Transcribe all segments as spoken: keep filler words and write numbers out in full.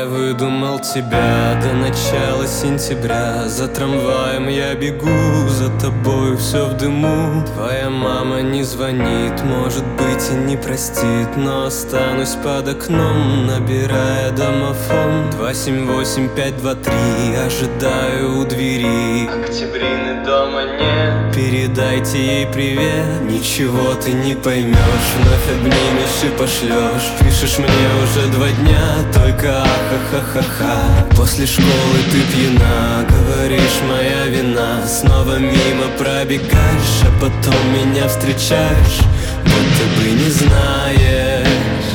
я выдумал тебя до начала сентября. За трамваем я бегу, за тобой все в дыму. Твоя мама не звонит, может быть и не простит, но останусь под окном, набирая домофон. Два семь восемь пять два три, ожидаю у двери. Октябрины дома нет, передайте ей привет. Ничего ты не поймешь, вновь обнимешь и пошлешь. Пишешь мне уже два дня, только ахахахаха. После школы ты пьяна, говоришь, моя вина. Снова мимо пробегаешь, а потом меня встречаешь, будто бы не знаешь.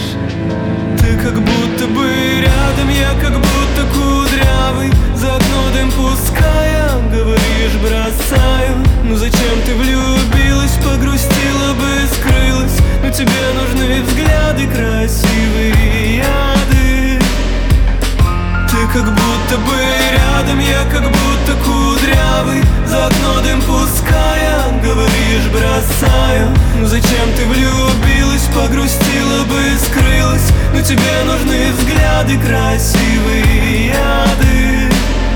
Ты как будто бы рядом, я как будто кудрявый. За окно дым пуская, говоришь, бросаю. Ну зачем ты влюбилась, погрустила бы, скрылась. Но тебе нужны взгляды, красивые яды. Ты как будто бы рядом, я как будто кудрявый. За окно дым пуская, говоришь, бросаю. Ну зачем ты влюбилась, погрустила бы, скрылась. Но тебе нужны взгляды, красивые яды.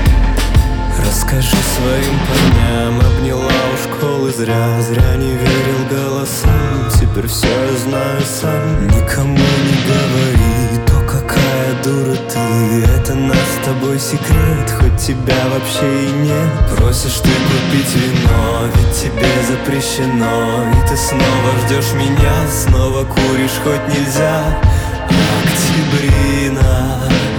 Расскажи своим парням, обняла у школы зря. Зря не верил голосам, теперь все я знаю сам. Никому не говори, то какая дура ты. Это наш с тобой секрет, хоть тебя вообще и нет. Просишь ты купить вино, ведь тебе запрещено. И ты снова ждешь меня, снова куришь, хоть нельзя. Октябрина,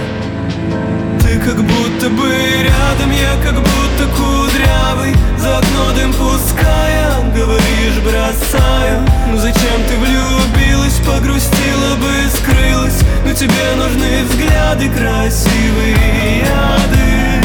ты как будто бы рядом, я как будто кудрявый. За окно дым пуская, говоришь, бросаю. Ну зачем ты влюбилась, погрустила бы, скрылась. Но тебе нужны взгляды, красивые яды.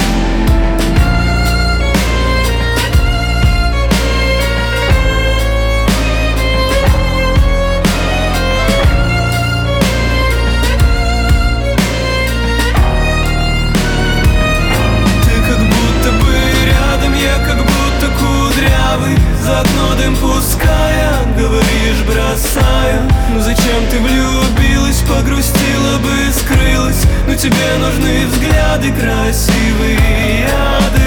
За окно дым пуская, говоришь, бросаю. Ну зачем ты влюбилась, погрустила бы, скрылась. Но тебе нужны взгляды, красивые яды.